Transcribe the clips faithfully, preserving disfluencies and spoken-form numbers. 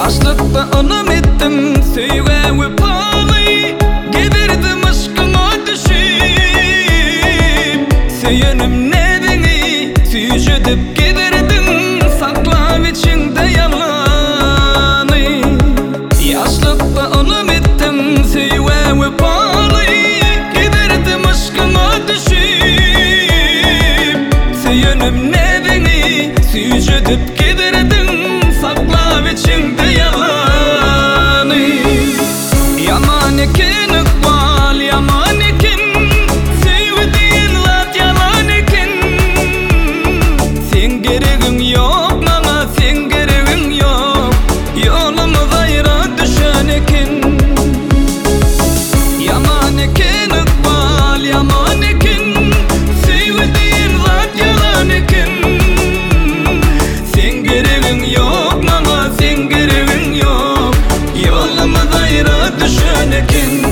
Yaşlıkta anam ettim söyle ve palayı, geberdim aşkıma düşüp. Söyünüm ne beni süjüdüp geberdim, saklav içinde yalanı. Yaşlıkta anam ettim söyle ve palayı, geberdim aşkıma düşüp. Söyünüm ne beni süjüdüp geberdim, saklav içinde yalanı. Yaman ekin ıkbal, yaman ekin, sevdiğin zat yalan ekin. Sen gereğin yok bana, sen gereğin yok, yolumuz ayrı düşen ekin. Yaman ekin ıkbal, yaman ekin, sevdiğin zat yalan ekin. Sen gereğin yok bana, sen gereğin yok, yolumuz ayrı düşen ekin.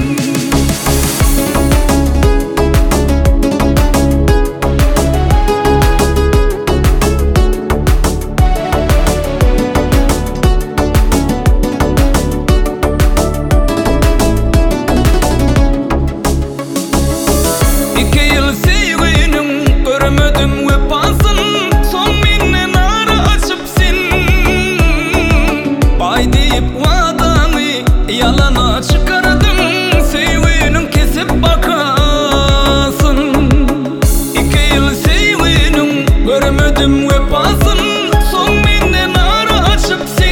İki yıl sevginim görmedim vefasın, son minne nara açıpsın. Bay deyip vadanı yalana çıkardım, sevginim kesip bakasın. İki yıl sevginim görmedim vefasın, son minne nara açıpsın.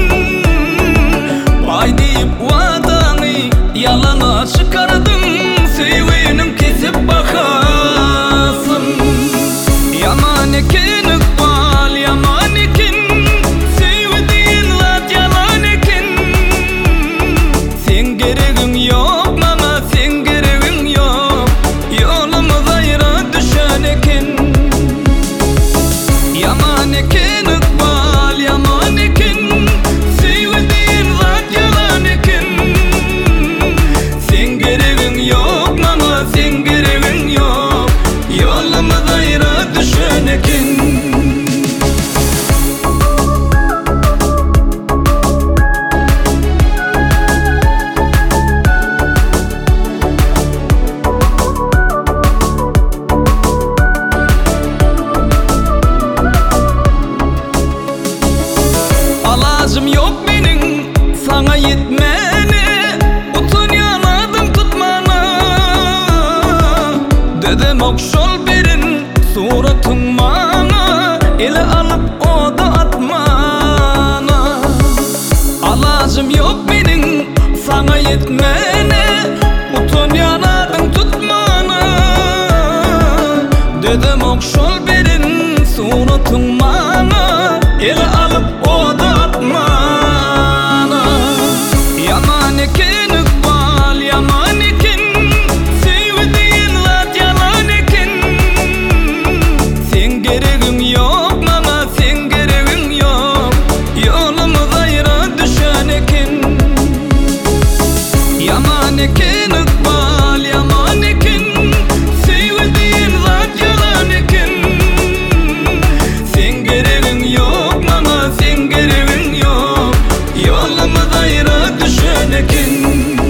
Bay deyip vadanı yalana çıkardım, sevginim kesip bakasın. Yaman ekin ıkbal, yaman ekin, sevdiğin zat yalan ekin. Sen gereğin yok bana, sen gereğin yok, yolumuz ayrı düşen ekin. Yaman ekin ıkbal, yaman ekin, sevdiğin zat yalan ekin. Sen gereğin yok bana, sen gereğin yok, yolumuz ayrı düşen ekin. Alacım yok benim sana yetmene, utun yanadım tutmana. Dedem okşol berin suratın bana, ele alıp o da atmana. Alacım yok benim sana yetmene, utun yanadım tutmana. Dedem okşol berin suratın bana, ele alıp o da atmana. Yaman ekin ıkbal, yaman ekin, sevdiğin zat yalan ekin. Sen gereğin yok bana, sen gereğin yok, yolumuz ayrı düşen ekin. Yaman ekin ıkbal, yaman ekin, sevdiğin zat yalan ekin. Sen gereğin yok bana, sen gereğin yok, yolumuz ayrı düşen ekin.